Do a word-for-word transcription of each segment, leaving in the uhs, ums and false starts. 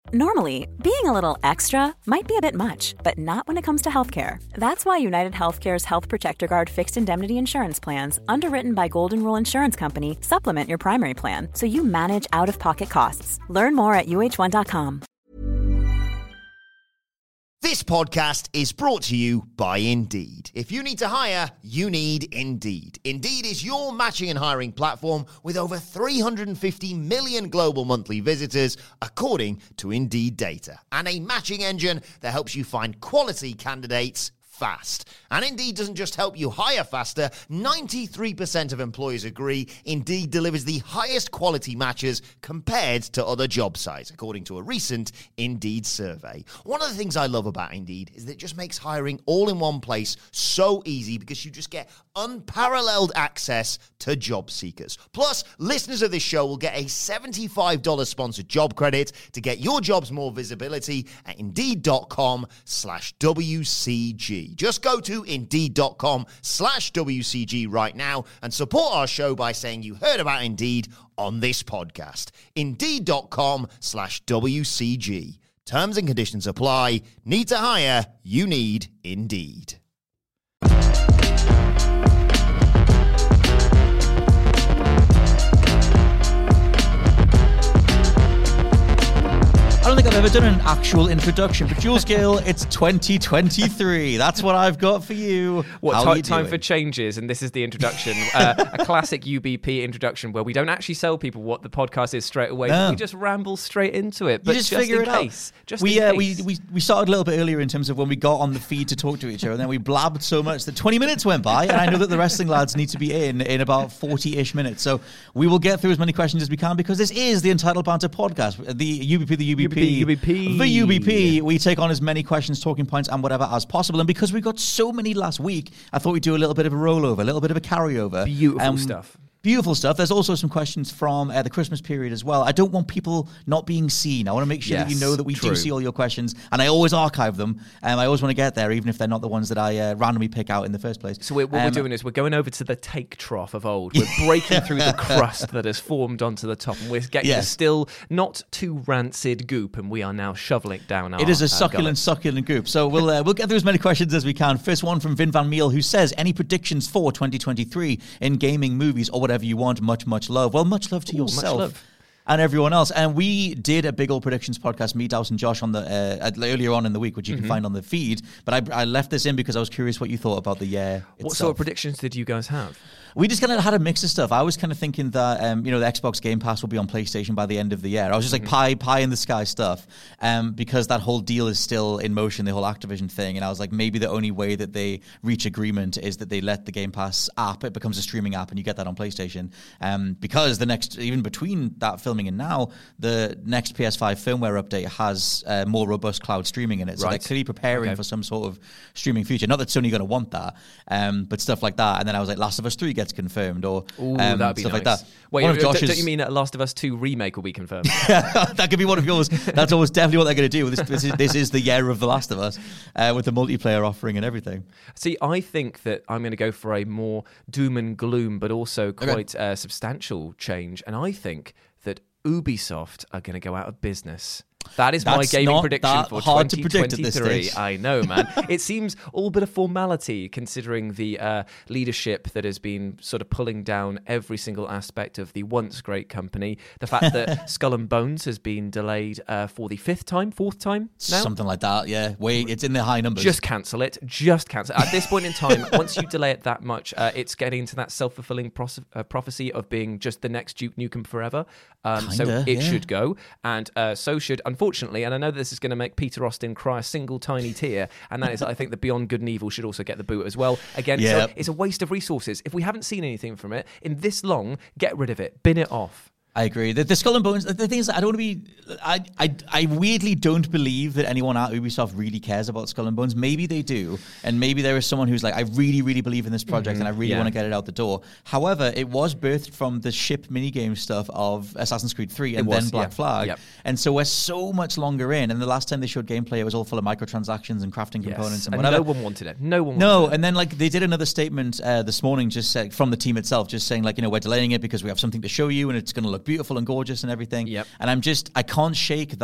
Normally, being a little extra might be a bit much, but not when it comes to healthcare. That's why United Healthcare's Health Protector Guard fixed indemnity insurance plans, underwritten by Golden Rule Insurance Company, supplement your primary plan so you manage out-of-pocket costs. Learn more at U H one dot com. This podcast is brought to you by Indeed. If you need to hire, you need Indeed. Indeed is your matching and hiring platform with over three hundred fifty million global monthly visitors, according to Indeed data, and a matching engine that helps you find quality candidates fast. And Indeed doesn't just help you hire faster. ninety-three percent of employers agree Indeed delivers the highest quality matches compared to other job sites, according to a recent Indeed survey. One of the things I love about Indeed is that it just makes hiring all in one place so easy because you just get unparalleled access to job seekers. Plus, listeners of this show will get a seventy-five dollars sponsored job credit to get your jobs more visibility at Indeed.com slash WCG. Just go to Indeed.com slash WCG right now and support our show by saying you heard about Indeed on this podcast. Indeed.com slash WCG. Terms and conditions apply. Need to hire? You need Indeed. I don't think I've ever done an actual introduction, but Jules Gill, it's twenty twenty-three. That's what I've got for you. What, How t- time for changes, and this is the introduction. uh, a classic U B P introduction where we don't actually sell people what the podcast is straight away, No. but we just ramble straight into it. But you just, just figure in it case, out. Just we, in uh, case. we, we, we started a little bit earlier in terms of when we got on the feed to talk to each other, and then we blabbed so much that twenty minutes went by, and I know that the wrestling lads need to be in in about forty-ish minutes. So we will get through as many questions as we can because this is the Entitled Banter podcast. The U B P, the U B P, U B P. the U B P. We take on as many questions, talking points, and whatever as possible. And because we got so many last week, I thought we'd do a little bit of a rollover, a little bit of a carryover. Beautiful Um, stuff. Beautiful stuff. There's also some questions from uh, the Christmas period as well. I don't want people not being seen. I want to make sure that you Yes, know that we true. do see all your questions, and I always archive them. Um, I always want to get there, even if they're not the ones that I uh, randomly pick out in the first place. So we're, what Um, we're doing is we're going over to the take trough of old. We're breaking through the crust that has formed onto the top, and we're getting Yeah. the still not too rancid goop, and we are now shoveling it down our It is a our succulent, gullets. succulent group. So we'll uh, we'll get through as many questions as we can. First one from Vin Van Meel, who says, any predictions for twenty twenty-three in gaming, movies, or whatever you want? Much, much love. Well, much love to Ooh, much yourself. love. And everyone else. And we did a big old predictions podcast, me, Douse, and Josh, on the uh, earlier on in the week, which you Mm-hmm. can find on the feed. But I, I left this in because I was curious what you thought about the year. What itself. sort of predictions did you guys have? We just kind of had a mix of stuff. I was kind of thinking that, um, you know, the Xbox Game Pass will be on PlayStation by the end of the year. I was just like pie, pie in the sky stuff, um, because that whole deal is still in motion, the whole Activision thing. And I was like, maybe the only way that they reach agreement is that they let the Game Pass app, it becomes a streaming app, and you get that on PlayStation. Um, because the next, even between that filming and now, the next P S five firmware update has uh, more robust cloud streaming in it. So Right. they're clearly preparing Okay. for some sort of streaming feature. Not that Sony going to want that, um, but stuff like that. And then I was like, Last of Us three gets confirmed, or Ooh, um, that'd be stuff nice. like that. Wait, One of d- Josh's, don't you mean that Last of Us two remake will be confirmed? that could be one of yours? That's almost definitely what they're going to do. This, this, is, this is the year of The Last of Us, uh, with the multiplayer offering and everything. See, I think that I'm going to go for a more doom and gloom, but also quite uh, substantial change. And I think that Ubisoft are going to go out of business. That is my That's gaming not prediction that for hard to twenty predict at this twenty-three. stage. I know, man. It seems all but a formality considering the uh, leadership that has been sort of pulling down every single aspect of the once great company. The fact that Skull and Bones has been delayed uh, for the fifth time, fourth time now. Something like that, yeah. Wait, it's in the high numbers. Just cancel it. Just cancel it. At this point in time, once you delay it that much, uh, it's getting into that self-fulfilling pros- uh, prophecy of being just the next Duke Nukem forever. Um, so Kinda, it yeah. should go. And uh, so should, unfortunately, and I know this is going to make Peter Austin cry a single tiny tear, and that is, I think, that Beyond Good and Evil should also get the boot as well. Again, Yep. so it's a waste of resources. If we haven't seen anything from it in this long, get rid of it. Bin it off. I agree. The, the Skull and Bones, the thing is, I don't want to be... I, I, I weirdly don't believe that anyone at Ubisoft really cares about Skull and Bones. Maybe they do, and maybe there is someone who's like, I really, really believe in this project, Mm-hmm. and I really Yeah. want to get it out the door. However, it was birthed from the ship minigame stuff of Assassin's Creed three and was, then Black yeah. Flag. Yep. And so we're so much longer in, and the last time they showed gameplay, it was all full of microtransactions and crafting components and and whatever. no one wanted it. No one wanted No, it. and then like they did another statement uh, this morning, just said, from the team itself, just saying like, you know, we're delaying it because we have something to show you, and it's going to look beautiful and gorgeous and everything. Yep. And I'm just, I can't shake that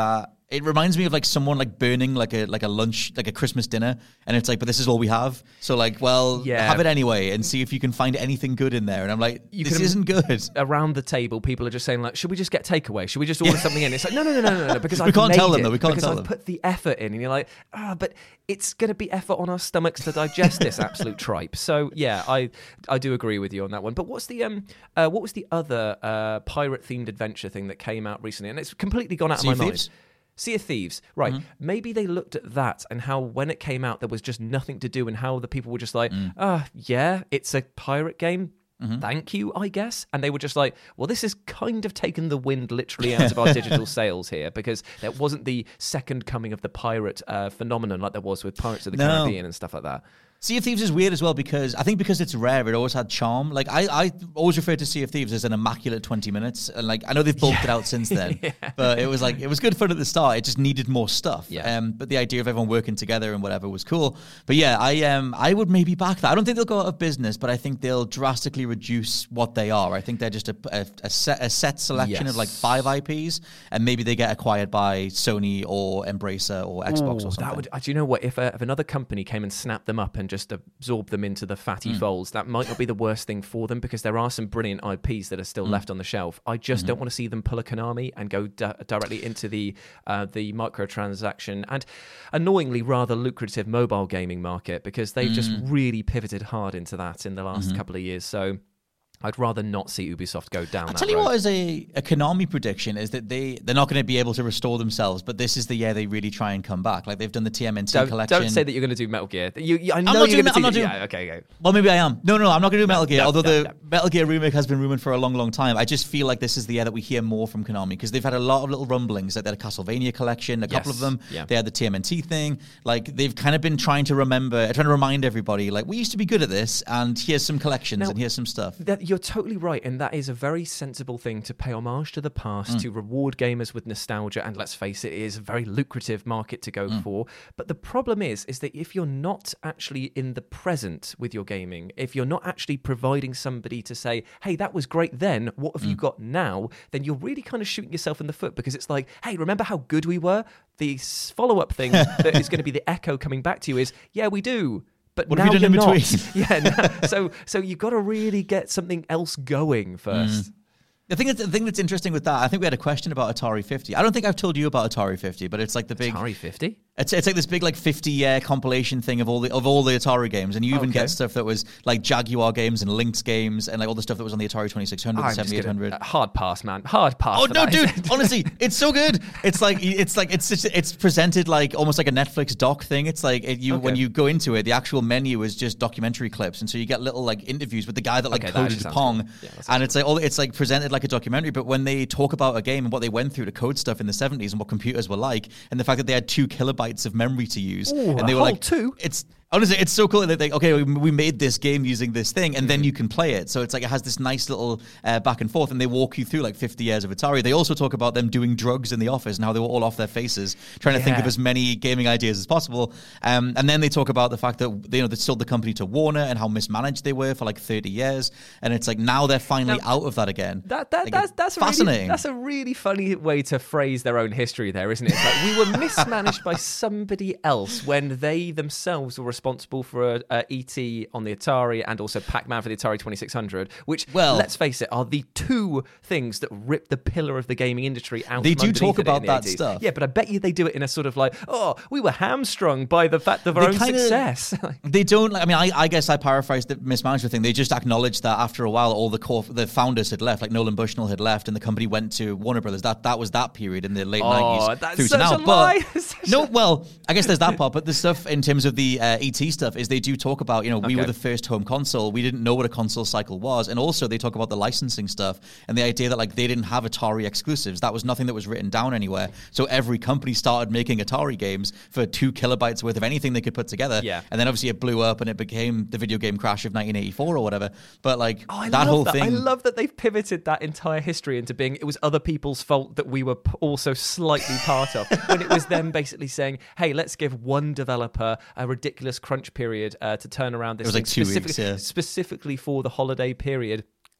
It reminds me of like someone like burning like a like a lunch, like a Christmas dinner, and it's like, but this is all we have. So like, well, Yeah. have it anyway and see if you can find anything good in there. And I'm like, You this can- isn't good. Around the table, people are just saying like, "Should we just get takeaway? Should we just order something in?" It's like, no, no, no, no, no, no, because We I've can't made tell them, it, though. We can't because tell I've them. put the effort in, and you're like, ah, but it's going to be effort on our stomachs to digest this absolute tripe. So yeah, I I do agree with you on that one. But what's the um uh, what was the other uh, pirate themed adventure thing that came out recently, and it's completely gone out Sea of of my Thieves? mind. Sea of Thieves, right. Mm-hmm. Maybe they looked at that and how when it came out there was just nothing to do and how the people were just like, Mm. ah, yeah, it's a pirate game. Thank you, I guess. And they were just like, well, this has kind of taken the wind literally out of our digital sails here, because there wasn't the second coming of the pirate uh, phenomenon like there was with Pirates of the No. Caribbean and stuff like that. Sea of Thieves is weird as well because I think because it's rare, it always had charm. Like I, I always refer to Sea of Thieves as an immaculate twenty minutes, and like I know they've bulked it out since then, but it was like it was good fun at the start. It just needed more stuff. Yeah. Um, but the idea of everyone working together and whatever was cool. But yeah, I um, I would maybe back that. I don't think they'll go out of business, but I think they'll drastically reduce what they are. I think they're just a a, a, set, a set selection Yes. of like five I Ps, and maybe they get acquired by Sony or Embracer or Xbox Ooh, or something. that would, uh, do you know what? If, uh, if another company came and snapped them up and just absorbed them into the fatty Mm. folds, that might not be the worst thing for them, because there are some brilliant I Ps that are still Mm. left on the shelf. I just Mm-hmm. don't want to see them pull a Konami and go di- directly into the uh, the microtransaction and annoyingly rather lucrative mobile gaming market, because they've just Mm. really pivoted hard into that in the last Mm-hmm. couple of years. So I'd rather not see Ubisoft go down I'll that tell you road. what is a, a Konami prediction is that they, they're not going to be able to restore themselves, but this is the year they really try and come back. Like they've done the T M N T Don't, collection. don't say that you're going to do Metal Gear. You, you, I know not you're doing going that- to I'm do not doing- Yeah, okay, okay. Well, maybe I am. No, no, I'm not going to do Metal Gear, no, although no, the no. Metal Gear remake has been rumored for a long, long time. I just feel like this is the year that we hear more from Konami because they've had a lot of little rumblings. Like they had a Castlevania collection, a couple Yes, of them. yeah. They had the T M N T thing. Like they've kind of been trying to remember, trying to remind everybody, like we used to be good at this and here's some collections Now, and here's some stuff. That, you're totally right, and that is a very sensible thing to pay homage to the past, to reward gamers with nostalgia, and let's face it, it is a very lucrative market to go for. But the problem is, is that if you're not actually in the present with your gaming, if you're not actually providing somebody to say, hey, that was great then, what have you got now? Then you're really kind of shooting yourself in the foot, because it's like, hey, remember how good we were? The s- follow-up thing that is going to be the echo coming back to you is, yeah, we do. But What now have you done you're in not. between? Yeah, now, so so you've got to really get something else going first. The thing, that's, the thing that's interesting with that, I think we had a question about Atari fifty. I don't think I've told you about Atari fifty, but it's like the big... Atari fifty? It's, it's like this big like fifty year compilation thing of all the of all the Atari games, and you even Okay. get stuff that was like Jaguar games and Lynx games and like all the stuff that was on the Atari twenty-six hundred, I'm the just seventy-eight gonna- hundred. uh, hard pass, man. Hard pass. Oh for no, that. dude! Honestly, it's so good. It's like it's like it's such, it's presented like almost like a Netflix doc thing. It's like it, you Okay. when you go into it, the actual menu is just documentary clips, and so you get little like interviews with the guy that like Okay, that actually coded sounds Pong, cool. Yeah, that sounds and it's like all it's like presented like a documentary. But when they talk about a game and what they went through to code stuff in the seventies and what computers were like, and the fact that they had two kilobytes of memory to use, Ooh, and they a were whole like, two? it's. Honestly, it's so cool that they okay, we, we made this game using this thing, and Mm-hmm. then you can play it. So it's like it has this nice little uh, back and forth, and they walk you through like fifty years of Atari. They also talk about them doing drugs in the office and how they were all off their faces, trying to think of Yeah. as many gaming ideas as possible. Um, and then they talk about the fact that you know they sold the company to Warner and how mismanaged they were for like thirty years, and it's like now they're finally Now, out of that again. That, that, Like, that's it's that's fascinating. A really, that's a really funny way to phrase their own history there, isn't it? It's like we were mismanaged by somebody else when they themselves were responsible for uh, E T on the Atari and also Pac-Man for the Atari twenty-six hundred, which, Well- let's face it, are the two things that rip the pillar of the gaming industry out They from do talk underneath it about in the that eighties. stuff. Yeah, but I bet you they do it in a sort of like, oh, we were hamstrung by the fact of our They own kinda- success. They don't. I mean, I, I guess I paraphrased the mismanagement thing. They just acknowledged that after a while, all the core, the founders had left. Like Nolan Bushnell had left, and the company went to Warner Brothers. That that was that period in the late Oh, nineties that's through such to now. a lie. But Such no, a- well, I guess there's that part. But the stuff in terms of the uh, E T stuff is they do talk about. You know, we Okay. were the first home console. We didn't know what a console cycle was, and also they talk about the licensing stuff and the idea that like they didn't have Atari exclusives. That was nothing that was written down anywhere. So every company started making Atari games for two kilobytes worth of anything they could put together. Yeah. And then obviously it blew up and it became the video game crash of nineteen eighty-four or whatever. But like Oh, I that love whole that. thing. I love that they've pivoted that entire history into being it was other people's fault that we were p- also slightly part of. When it was them basically saying, "Hey, let's give one developer a ridiculous crunch period uh, to turn around this." It was thing like two specific- weeks, yeah. specifically for the holiday period.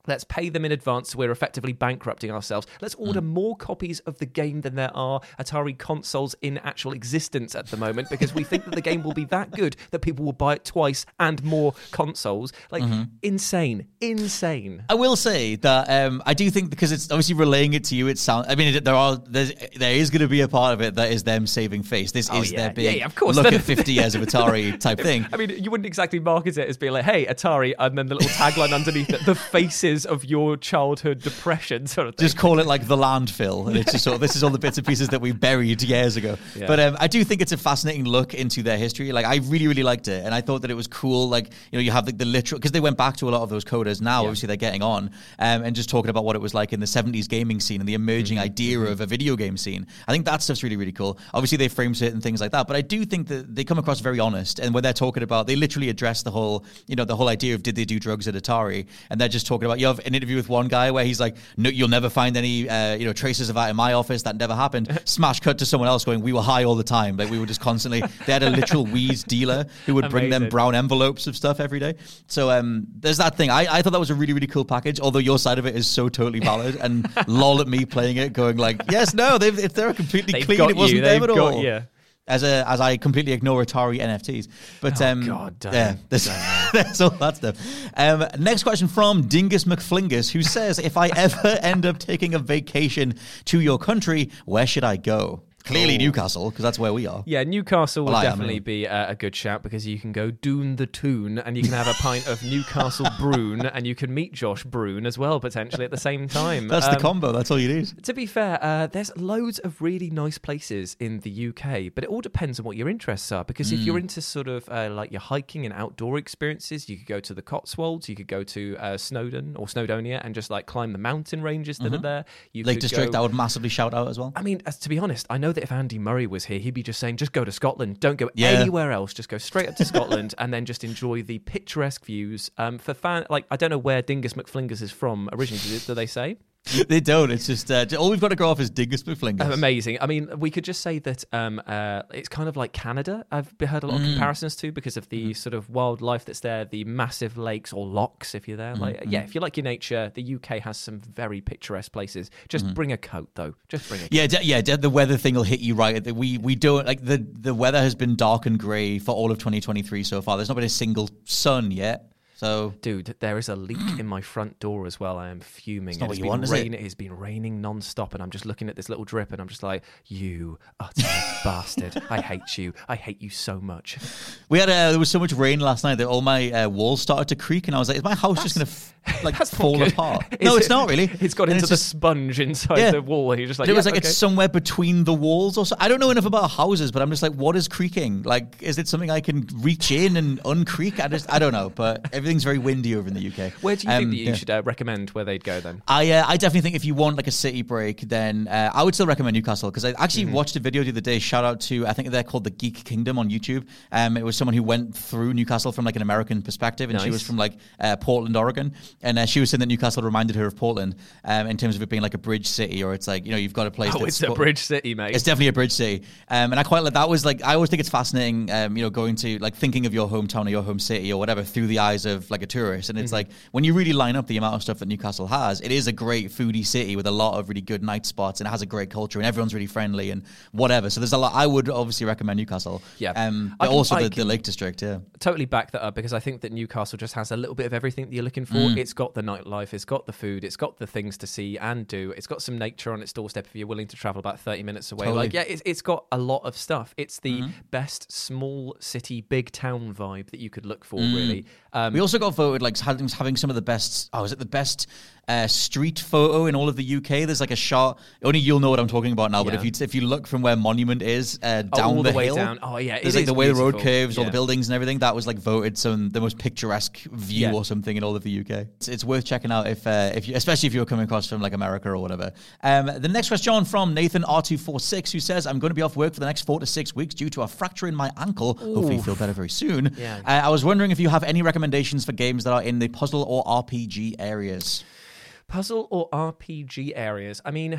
Let's pay them in advance so we're effectively bankrupting ourselves. Let's order mm. more copies of the game than there are Atari consoles in actual existence at the moment, because we think that the game will be that good that people will buy it twice and more consoles. Like, mm-hmm. insane. Insane. I will say that um, I do think, because it's obviously relaying it to you, it sounds... I mean, there are there's, there is going to be a part of it that is them saving face. This oh, is yeah. their big yeah, yeah, of course. look at fifty years of Atari type thing. I mean, you wouldn't exactly market it as being like, hey, Atari, and then the little tagline underneath it, the faces of your childhood depression sort of thing. Just call it like the landfill, and it's just sort of, this is all the bits and pieces that we buried years ago. Yeah. But um, I do think it's a fascinating look into their history. Like, I really, really liked it, and I thought that it was cool. Like, you know, you have like the literal, because they went back to a lot of those coders. Now, yeah. obviously, they're getting on um, and just talking about what it was like in the seventies gaming scene and the emerging mm-hmm. idea mm-hmm. of a video game scene. I think that stuff's really, really cool. Obviously, they frame it and things like that, but I do think that they come across very honest. And when they're talking about, they literally address the whole, you know, the whole idea of did they do drugs at Atari, and they're just talking about, you have an interview with one guy where he's like, no, you'll never find any uh, you know traces of that in my office. That never happened. Smash cut to someone else going, we were high all the time. Like, we were just constantly, they had a literal weed dealer who would bring Amazing. them brown envelopes of stuff every day. So um, there's that thing. I, I thought that was a really, really cool package, although your side of it is so totally valid, and lol at me playing it going like, yes, no, they've, if they're completely they've clean, it wasn't you. them they've at got all. You. As a as I completely ignore Atari N F Ts, but oh, um, God, damn. yeah, there's, there's all that stuff. Um, next question from Dingus McFlingus, who says, "If I ever end up taking a vacation to your country, where should I go?" Clearly oh. Newcastle, because that's where we are. Yeah, Newcastle well, would I definitely am, be uh, a good shout, because you can go Doon the Toon and you can have a pint of Newcastle Brune, and you can meet Josh Brune as well, potentially, at the same time. That's um, the combo. That's all you need. To be fair, uh, there's loads of really nice places in the U K, but it all depends on what your interests are, because mm. if you're into sort of uh, like your hiking and outdoor experiences, you could go to the Cotswolds, you could go to uh, Snowdon or Snowdonia and just like climb the mountain ranges that mm-hmm. are there. You Lake could District, go... I would massively shout out as well. I mean, as, to be honest, I know that if Andy Murray was here, he'd be just saying, just go to Scotland. Don't go yeah. anywhere else. Just go straight up to Scotland and then just enjoy the picturesque views. Um, for fan, like, I don't know where Dingus McFlingers is from originally. Do, do they say? They don't. It's just uh, all we've got to go off is Dingus McFlingers. Uh, amazing. I mean, we could just say that um, uh, it's kind of like Canada. I've heard a lot mm. of comparisons to, because of the mm. sort of wildlife that's there, the massive lakes or lochs if you're there. Like, mm-hmm. yeah, if you like your nature, the U K has some very picturesque places. Just mm-hmm. bring a coat, though. Just bring a coat. Yeah, de- yeah. De- the weather thing will hit you right. We we don't like the the weather has been dark and grey for all of twenty twenty-three so far. There's not been a single sun yet. So, dude, there is a leak in my front door as well. I am fuming. It's not what it's you been want, is rain- it? It's been raining non-stop, and I'm just looking at this little drip, and I'm just like, you utter bastard. I hate you. I hate you so much. We had a, there was so much rain last night that all my uh, walls started to creak, and I was like, is my house that's, just going to f- like that's fall apart? No, it's it, not really. It's got and into it's the just, sponge inside yeah. the wall, and you're just like, it yeah, was like okay. it's somewhere between the walls or so. I don't know enough about houses, but I'm just like, what is creaking? Like, is it something I can reach in and uncreak? I just, I don't know, but everything's very windy over in the U K. Where do you um, think that you yeah. should uh, recommend where they'd go then? I uh, I definitely think if you want like a city break, then uh, I would still recommend Newcastle, because I actually mm-hmm. watched a video the other day. Shout out to, I think they're called the Geek Kingdom on YouTube. Um, it was someone who went through Newcastle from like an American perspective, and nice. She was from like uh, Portland, Oregon, and uh, she was saying that Newcastle reminded her of Portland um, in terms of it being like a bridge city, or it's like, you know, you've got a place. Oh, that's it's a bridge city, mate. It's definitely a bridge city, um, and I quite like that. Was like, I always think it's fascinating, um, you know, going to like thinking of your hometown or your home city or whatever through the eyes of like a tourist, and it's mm-hmm. like when you really line up the amount of stuff that Newcastle has, it is a great foodie city with a lot of really good night spots, and it has a great culture, and everyone's really friendly and whatever. So there's a lot. I would obviously recommend Newcastle. Yeah, um, but can, also the, can the Lake District. Yeah, totally back that up, because I think that Newcastle just has a little bit of everything that you're looking for. Mm. It's got the nightlife, it's got the food, it's got the things to see and do. It's got some nature on its doorstep if you're willing to travel about thirty minutes away. Totally. Like, yeah, it's, it's got a lot of stuff. It's the mm-hmm. best small city, big town vibe that you could look for. Mm. Really, um, we also got voted like having having some of the best. Oh, is it the best? Uh, street photo in all of the U K. There's like a shot. Only you'll know what I'm talking about now. Yeah. But if you if you look from where Monument is uh, down oh, all the, the way hill, down. Oh yeah, it there's is like the way beautiful. the road curves, yeah. all the buildings and everything. That was like voted some the most picturesque view yeah. or something in all of the U K. It's, it's worth checking out if uh, if you, especially if you're coming across from like America or whatever. Um, the next question from Nathan R two four six, who says, "I'm going to be off work for the next four to six weeks due to a fracture in my ankle. Ooh. Hopefully, feel better very soon. Yeah. Uh, I was wondering if you have any recommendations for games that are in the puzzle or R P G areas." Puzzle or R P G areas? I mean,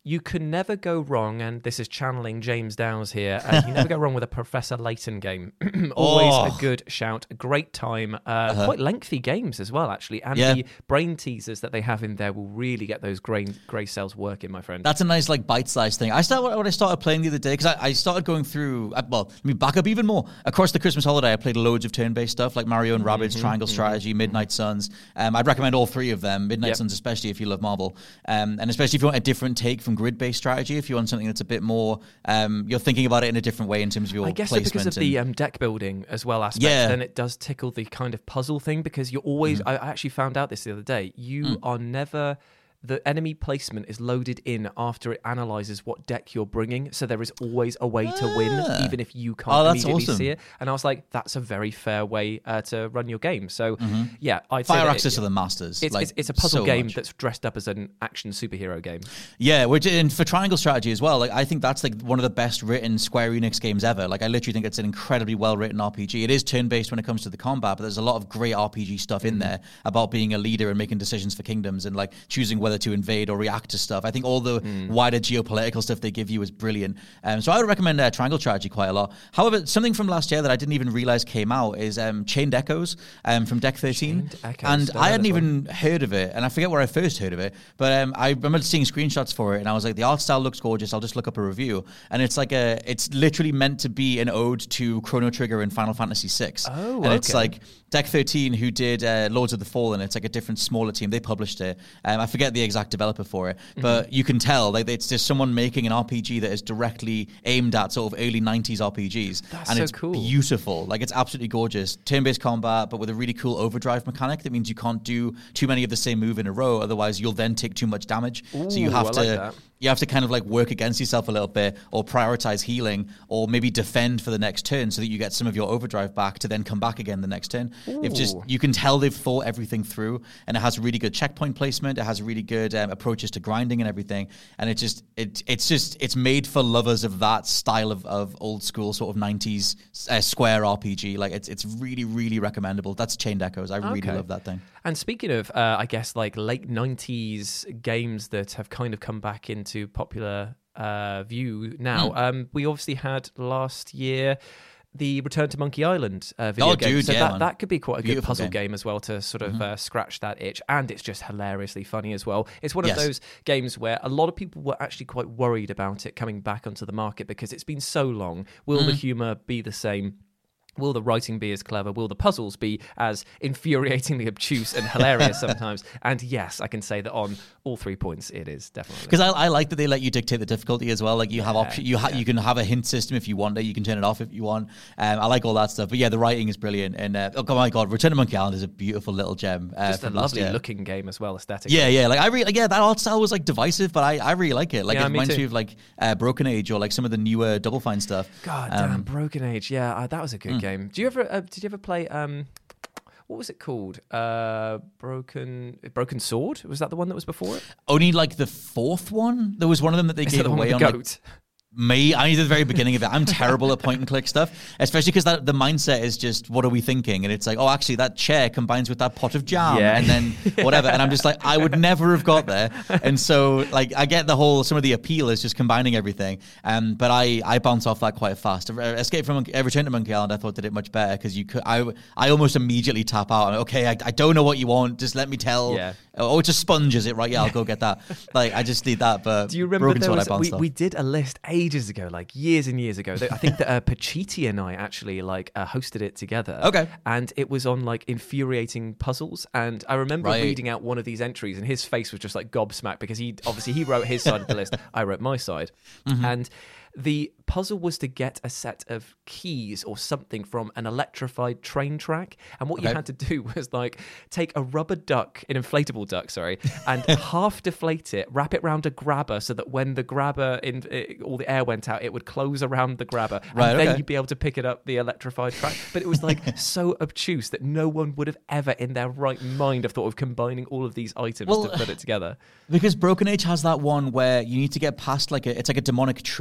you can never go wrong, and this is channeling James Dowes here. Uh, you never go wrong with a Professor Layton game. Always Oh. a good shout, a great time, uh, Uh-huh. quite lengthy games as well, actually. And Yeah. the brain teasers that they have in there will really get those grey, grey cells working, my friend. That's a nice like bite-sized thing. I started when I started playing the other day because I, I started going through. uh, Well, let me back up even more. Across the Christmas holiday, I played loads of turn-based stuff like Mario and Rabbids, Mm-hmm, Triangle Strategy, Midnight Suns. Um, I'd recommend all three of them. Midnight Yep. Suns, especially if you love Marvel, um, and especially if you want a different take from grid-based strategy. If you want something that's a bit more, um, you're thinking about it in a different way in terms of your I guess placement. that because of and- the um, deck building as well aspect, Yeah. then it does tickle the kind of puzzle thing because you're always. I I actually found out this the other day. You are never. The enemy placement is loaded in after it analyzes what deck you're bringing, so there is always a way to win, Ah. even if you can't Oh, that's immediately awesome. see it. And I was like, that's a very fair way uh, to run your game. So, yeah, I'd say Fire that Access it, are the masters. It's, like, it's, it's a puzzle so game much. that's dressed up as an action superhero game. Yeah, which and for Triangle Strategy as well. Like I think that's like one of the best written Square Enix games ever. Like I literally think it's an incredibly well written R P G. It is turn based when it comes to the combat, but there's a lot of great R P G stuff in there about being a leader and making decisions for kingdoms and like choosing whether to invade or react to stuff. I think all the wider geopolitical stuff they give you is brilliant. Um, so I would recommend uh, Triangle Strategy quite a lot. However, something from last year that I didn't even realize came out is um, Chained Echoes um, from Deck thirteen, Chained Echoes, and don't I know hadn't this one. even heard of it, and I forget where I first heard of it, but um, I remember seeing screenshots for it, and I was like, the art style looks gorgeous. I'll just look up a review, and it's like a, it's literally meant to be an ode to Chrono Trigger and Final Fantasy six. Oh, and it's okay. like Deck thirteen, who did uh, Lords of the Fallen. It's like a different, smaller team. They published it. Um, I forget the exact developer for it, but you can tell like it's just someone making an R P G that is directly aimed at sort of early nineties R P Gs, That's and so it's cool. beautiful. Like it's absolutely gorgeous. Turn-based combat, but with a really cool overdrive mechanic. That means you can't do too many of the same move in a row, otherwise you'll then take too much damage. so you Ooh, have I to like that. you have to kind of like work against yourself a little bit, or prioritize healing, or maybe defend for the next turn so that you get some of your overdrive back to then come back again the next turn. If just Ooh. you can tell they've thought everything through, and it has really good checkpoint placement. It has really good um, approaches to grinding and everything, and it just it it's just it's made for lovers of that style of, of old school sort of nineties uh, Square R P G. Like it's it's really really recommendable. That's Chained Echoes. I really Okay. love that thing. And speaking of, uh, I guess, like late nineties games that have kind of come back into popular uh, view now, Hmm. um, we obviously had last year the Return to Monkey Island uh, video Oh, game. dude, so yeah, that, man. that could be quite a Beautiful good puzzle game. game. as well to sort of uh, scratch that itch. And it's just hilariously funny as well. It's one of Yes. those games where a lot of people were actually quite worried about it coming back onto the market because it's been so long. Will Mm. the humour be the same? Will the writing be as clever? Will the puzzles be as infuriatingly obtuse and hilarious sometimes? And yes, I can say that on all three points, it is definitely. Because I, I like that they let you dictate the difficulty as well. Like you have option, you ha- you can have a hint system if you want it. You can turn it off if you want. Um, I like all that stuff. But yeah, the writing is brilliant. And uh, oh my god, Return to Monkey Island is a beautiful little gem. Uh, Just a from last lovely year. looking game as well, aesthetically. Yeah, yeah. Like I really, like, yeah, that art style was like divisive, but I, I really like it. Like Yeah, it me reminds too. me of like uh, Broken Age or like some of the newer Double Fine stuff. God Um, damn, Broken Age. Yeah, uh, that was a good Mm. game. Do you ever? Uh, did you ever play? Um, what was it called? Uh, Broken Broken Sword. Was that the one that was before it? Only like the fourth one. There was one of them that they Is that gave the one away with the on. Like, goat? Me, I need the very beginning of it. I'm terrible at point and click stuff, especially because that the mindset is just, what are we thinking? And it's like, oh, actually, that chair combines with that pot of jam, Yeah. and then whatever. And I'm just like, I would never have got there. And so, like, I get the whole, some of the appeal is just combining everything. Um, but I, I bounce off that quite fast. Escape from Monkey, uh, Return to Monkey Island, I thought did it much better because you could, I, I almost immediately tap out. I'm like, okay, I, I don't know what you want. Just let me tell. Yeah. Oh, it's a sponge, is it? Right? Yeah, I'll go get that. Like, I just need that. But Do you remember Broken there Sword, I was, bounced we, off. we did a list ages ago, like years and years ago. that I think that uh, Pachiti and I actually like uh, hosted it together. Okay. And it was on like infuriating puzzles. And I remember Right. reading out one of these entries, and his face was just like gobsmacked because he obviously he wrote his side of the list. I wrote my side, Mm-hmm. and the puzzle was to get a set of keys or something from an electrified train track. And what you Okay. had to do was like take a rubber duck, an inflatable duck, sorry, and half deflate it, wrap it around a grabber so that when the grabber, in it, all the air went out, it would close around the grabber. And Right, then okay. you'd be able to pick it up the electrified track. But it was like so obtuse that no one would have ever in their right mind have thought of combining all of these items Well, to put it together. Because Broken Age has that one where you need to get past like a, it's like a demonic tree or something.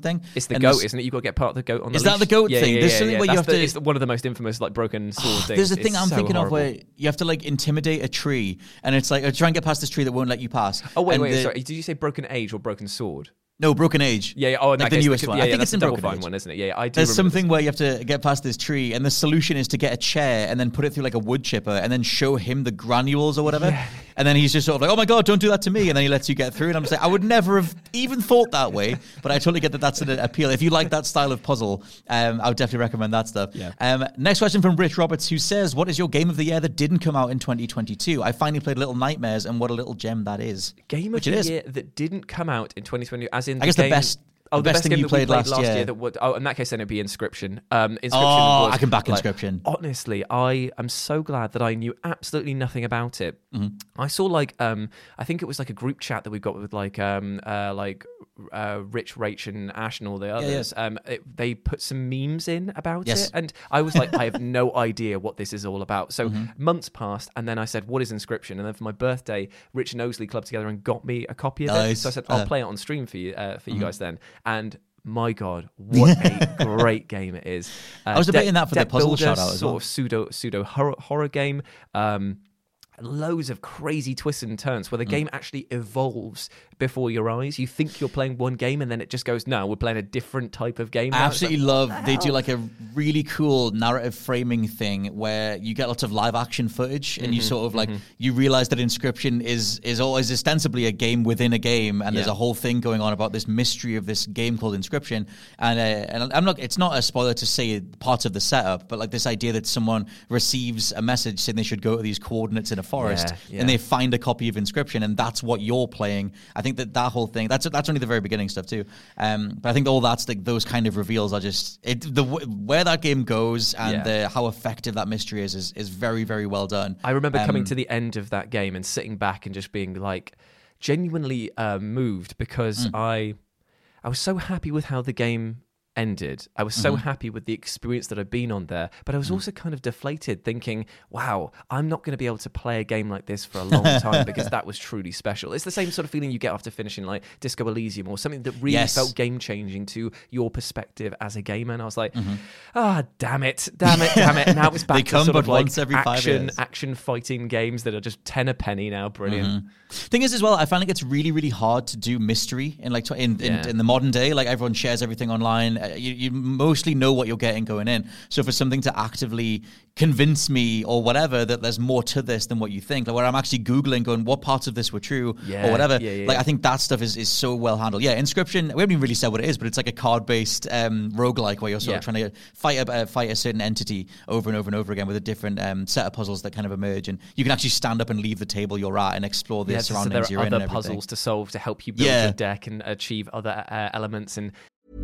something. It's the and goat, isn't it? You've got to get part of the goat on the Is leash. that the goat yeah, thing? Yeah, There's yeah, something yeah. where you That's have the, to... It's one of the most infamous like broken sword things. There's a thing It's I'm so thinking horrible. of where you have to like intimidate a tree, and it's like, try and get past this tree that won't let you pass. Oh, wait, and wait, the, sorry. Did you say broken age or broken sword? No, Broken Age. Yeah, yeah. Oh, in like that the case, newest that could- one. Yeah, I yeah, think that's it's in the Double Broken Fine Age. one, isn't it? Yeah, I do There's remember something where you have to get past this tree, and the solution is to get a chair and then put it through like a wood chipper and then show him the granules or whatever. Yeah. And then he's just sort of like, oh my God, don't do that to me. And then he lets you get through. And I'm just like, I would never have even thought that way, but I totally get that that's an appeal. If you like that style of puzzle, um, I would definitely recommend that stuff. Yeah. Um, next question from Rich Roberts, who says, what is your game of the year that didn't come out in twenty twenty-two? I finally played Little Nightmares, and what a little gem that is. Game of Which the it is. year that didn't come out in twenty twenty, as in I guess the game, best- Oh, the the best best thing game you that we played played last last year. year. That would, oh, in that case, then it'd be Inscription. Um, Inscription. Oh, was, I can back like, Inscription. Honestly, I am so glad that I knew absolutely nothing about it. Mm-hmm. I saw like, um, I think it was like a group chat that we got with like, um, uh, like uh, Rich, Rach, and Ash, and all the others. Yeah, yeah. Um, it, they put some memes in about Yes. it, and I was like, I have no idea what this is all about. So Mm-hmm. months passed, and then I said, "What is Inscription?" And then for my birthday, Rich and Osley clubbed together and got me a copy of it. Nice. So I said, "I'll Uh, play it on stream for you, uh, for you mm-hmm. guys then." And my God, what a great game it is! Uh, I was debating deck- that for the deck puzzle builder, shout out as sort well. of pseudo pseudo horror, horror game. Um, loads of crazy twists and turns where the Mm. game actually evolves before your eyes. You think you're playing one game, and then it just goes, "No, we're playing a different type of game." I now." It's absolutely like, love what they the do hell? like a really cool narrative framing thing where you get lots of live action footage and you Mm-hmm, sort of like you realize that Inscription is is always ostensibly a game within a game, and there's Yeah. a whole thing going on about this mystery of this game called Inscription. And uh, and I'm not it's not a spoiler to say part of the setup, but like this idea that someone receives a message saying they should go to these coordinates in a forest, Yeah, yeah. and they find a copy of Inscription, and that's what you're playing. I think that that whole thing that's that's only the very beginning stuff too. Um, but I think all that's like those kind of reveals are just it the where that game goes and Yeah. the, how effective that mystery is is is very very well done. I remember Um, coming to the end of that game and sitting back and just being like genuinely uh, moved because Mm. I I was so happy with how the game ended. I was so Mm-hmm. happy with the experience that I'd been on there, but I was also kind of deflated thinking, wow, I'm not going to be able to play a game like this for a long time because that was truly special. It's the same sort of feeling you get after finishing like Disco Elysium or something that really Yes. felt game changing to your perspective as a gamer. And I was like, ah, Mm-hmm. damn it, damn it, damn it. And now it's back They to come sort of but like once every five action, years. action fighting games that are just ten a penny now. Brilliant. Thing is, as well, I find like it's really, really hard to do mystery in like tw- in, in, Yeah. in the modern day. Like everyone shares everything online. Uh, you, you mostly know what you're getting going in. So for something to actively convince me or whatever that there's more to this than what you think, like where I'm actually googling, going, what parts of this were true Yeah, or whatever. yeah, yeah, like yeah. I think that stuff is, is so well handled. Yeah, Inscription. We haven't even really said what it is, but it's like a card-based um, roguelike where you're sort of Yeah. trying to fight a uh, fight a certain entity over and over and over again with a different um, set of puzzles that kind of emerge, and you can actually stand up and leave the table you're at and explore the Yeah, so surroundings there you're are in. other and everything. puzzles to solve to help you build Yeah. your deck and achieve other uh, elements. And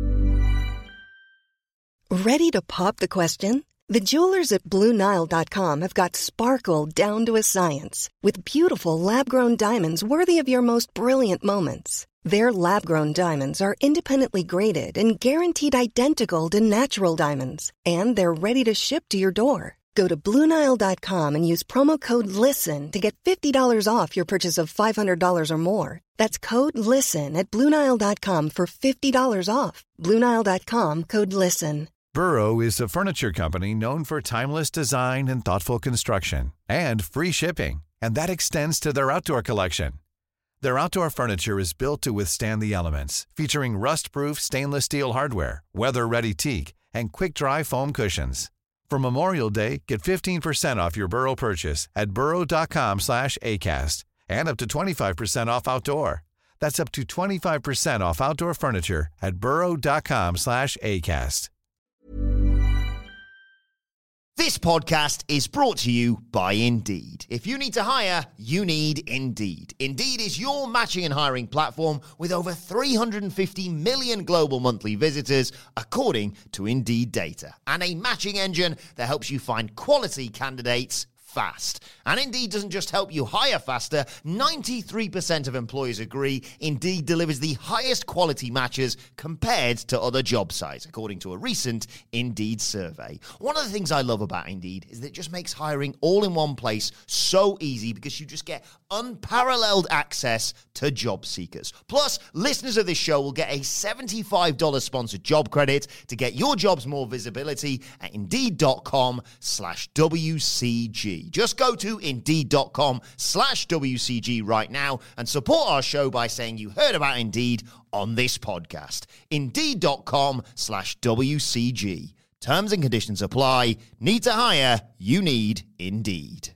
Ready to pop the question? The jewelers at Blue Nile dot com have got sparkle down to a science with beautiful lab-grown diamonds worthy of your most brilliant moments. Their lab-grown diamonds are independently graded and guaranteed identical to natural diamonds, and they're ready to ship to your door. Go to Blue Nile dot com and use promo code LISTEN to get fifty dollars off your purchase of five hundred dollars or more. That's code LISTEN at Blue Nile dot com for fifty dollars off. Blue Nile dot com, code LISTEN. Burrow is a furniture company known for timeless design and thoughtful construction, and free shipping, and that extends to their outdoor collection. Their outdoor furniture is built to withstand the elements, featuring rust-proof stainless steel hardware, weather-ready teak, and quick-dry foam cushions. For Memorial Day, get fifteen percent off your Burrow purchase at burrow dot com slash acast, and up to twenty-five percent off outdoor. That's up to twenty-five percent off outdoor furniture at burrow dot com slash acast. This podcast is brought to you by Indeed. If you need to hire, you need Indeed. Indeed is your matching and hiring platform with over three hundred fifty million global monthly visitors, according to Indeed data, and a matching engine that helps you find quality candidates fast. And Indeed doesn't just help you hire faster. ninety-three percent of employers agree Indeed delivers the highest quality matches compared to other job sites, according to a recent Indeed survey. One of the things I love about Indeed is that it just makes hiring all in one place so easy because you just get unparalleled access to job seekers. Plus, listeners of this show will get a seventy-five dollars sponsored job credit to get your jobs more visibility at Indeed.com slash WCG. Just go to Indeed.com slash WCG right now and support our show by saying you heard about Indeed on this podcast. Indeed.com slash WCG. Terms and conditions apply. Need to hire? You need Indeed.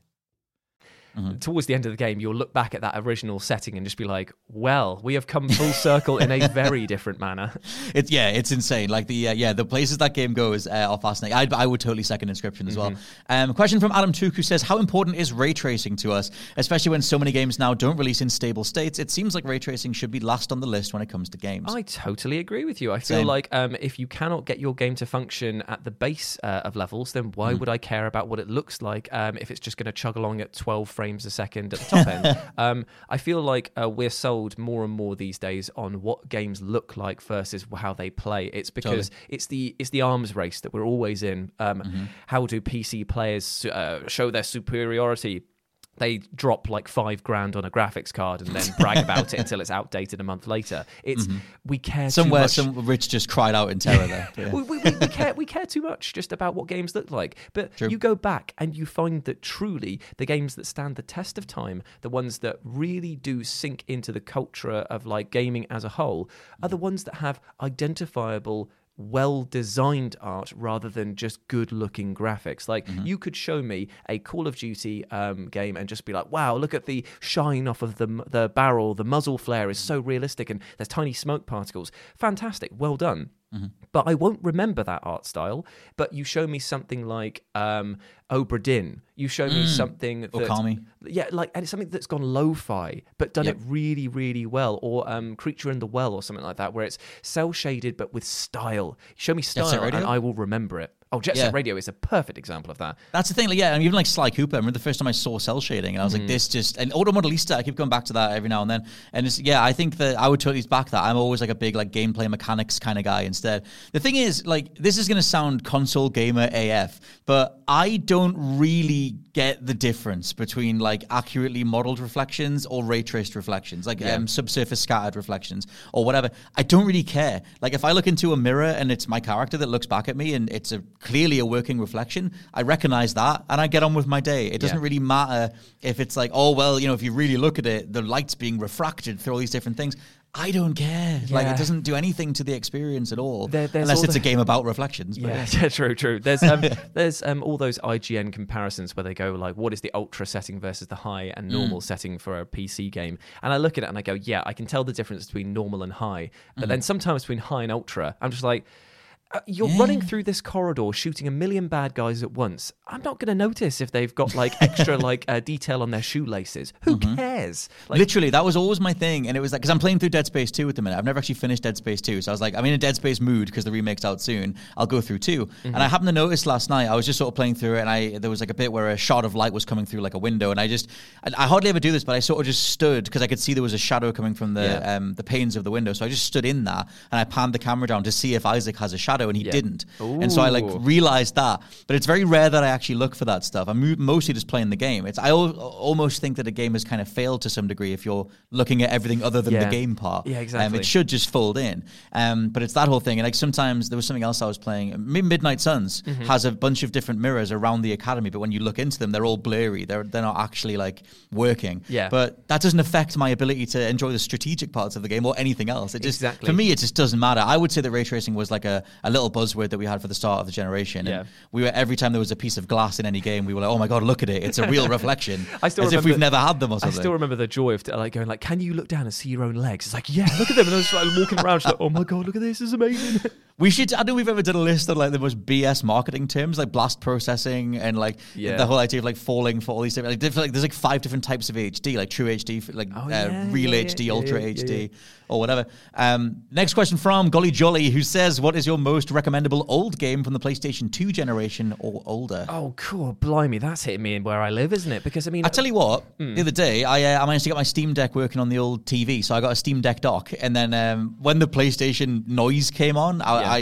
Mm-hmm. Towards the end of the game, you'll look back at that original setting and just be like, well, we have come full circle in a very different manner. It's yeah, it's insane. Like the uh, yeah, the places that game goes uh, are fascinating. I, I would totally second Inscription as mm-hmm. well. Um, question from Adam Tuku says, how important is ray tracing to us, especially when so many games now don't release in stable states? It seems like ray tracing should be last on the list when it comes to games. I totally agree with you. I feel Same. like um, if you cannot get your game to function at the base uh, of levels, then why mm. would I care about what it looks like um, if it's just going to chug along at twelve frames a second at the top end? um, I feel like uh, we're sold more and more these days on what games look like versus how they play. It's because totally. it's the it's the arms race that we're always in. Um, mm-hmm. How do P C players uh, show their superiority? They drop like five grand on a graphics card and then brag about it until it's outdated a month later. It's mm-hmm. we care somewhere. Too much. Some Rich just cried out in terror there. Yeah. we, we, we, we care. We care too much just about what games look like. But True. You go back and you find that truly the games that stand the test of time, the ones that really do sink into the culture of like gaming as a whole, are the ones that have identifiable, well-designed art rather than just good-looking graphics. Like, mm-hmm. you could show me a Call of Duty um, game and just be like, wow, look at the shine off of the the barrel, the muzzle flare is so realistic and there's tiny smoke particles. Fantastic, well done. Mm-hmm. But I won't remember that art style. But you show me something like um, Obra Dinn. You show me mm. something that... Okami. Yeah, like, and it's something that's gone lo-fi, but done yep. it really, really well. Or um, Creature in the Well or something like that, where it's cel-shaded but with style. Show me style and I will remember it. Oh, Jet Set yeah. Radio is a perfect example of that. That's the thing, like, yeah, and even like Sly Cooper, I remember the first time I saw cell shading, and I was mm. like, this just, and Auto Modelista, I keep going back to that every now and then, and it's, yeah, I think that I would totally back that. I'm always like a big like gameplay mechanics kind of guy instead. The thing is, like, this is going to sound console gamer A F, but I don't really get the difference between like accurately modeled reflections or ray traced reflections, like yeah. um, subsurface scattered reflections or whatever. I don't really care. Like, if I look into a mirror and it's my character that looks back at me and it's a clearly a working reflection, I recognize that and I get on with my day. It doesn't yeah. really matter if it's like, oh, well, you know, if you really look at it, the light's being refracted through all these different things. I don't care. Yeah. Like, it doesn't do anything to the experience at all, there, unless it's the... a game about reflections. But yeah, yeah, true, true. There's um, there's um, all those I G N comparisons where they go like, what is the ultra setting versus the high and normal mm. setting for a P C game? And I look at it and I go, yeah, I can tell the difference between normal and high. But mm. then sometimes between high and ultra, I'm just like, Uh, you're yeah. running through this corridor shooting a million bad guys at once. I'm not going to notice if they've got like extra like uh, detail on their shoelaces. Who mm-hmm. cares? Like, literally, that was always my thing. And it was like, because I'm playing through Dead Space two at the minute. I've never actually finished Dead Space two. So I was like, I'm in a Dead Space mood because the remake's out soon. I'll go through two. Mm-hmm. And I happened to notice last night, I was just sort of playing through it, and I there was like a bit where a shot of light was coming through like a window. And I just, I, I hardly ever do this, but I sort of just stood because I could see there was a shadow coming from the yeah. um, the panes of the window. So I just stood in that and I panned the camera down to see if Isaac has a shadow, and he yeah. didn't. Ooh. And so I like realized that, but it's very rare that I actually look for that stuff. I'm mostly just playing the game. It's I al- almost think that a game has kind of failed to some degree if you're looking at everything other than yeah. the game part. Yeah, exactly. Um, it should just fold in. Um, but it's that whole thing. And like sometimes there was something else I was playing. Midnight Suns mm-hmm. has a bunch of different mirrors around the academy, but when you look into them, they're all blurry. They're they're not actually like working. Yeah. But that doesn't affect my ability to enjoy the strategic parts of the game or anything else. It just exactly. for me, it just doesn't matter. I would say that ray tracing was like a, a little buzzword that we had for the start of the generation. And yeah. we were every time there was a piece of glass in any game, we were like, "Oh my god, look at it! It's a real reflection." I still as remember, if we've never had them or something. I still remember the joy of like going like, "Can you look down and see your own legs?" It's like, "Yeah, look at them!" And I was like walking around, just like, "Oh my god, look at this! This is amazing." We should. I don't know if we've ever done a list of like the most B S marketing terms, like blast processing and like yeah. the whole idea of like falling for all these different. Like, different, like there's like five different types of H D, like true H D, like oh, uh, yeah, real yeah, H D, yeah, ultra yeah, H D, yeah, yeah. or whatever. Um, next question from Golly Jolly, who says, "What is your most recommendable old game from the PlayStation two generation or older?" Oh, cool, blimey, that's hitting me in where I live, isn't it? Because I mean, I tell you what, mm. the other day I uh, I managed to get my Steam Deck working on the old T V, so I got a Steam Deck dock, and then um, when the PlayStation noise came on, I. Yeah. I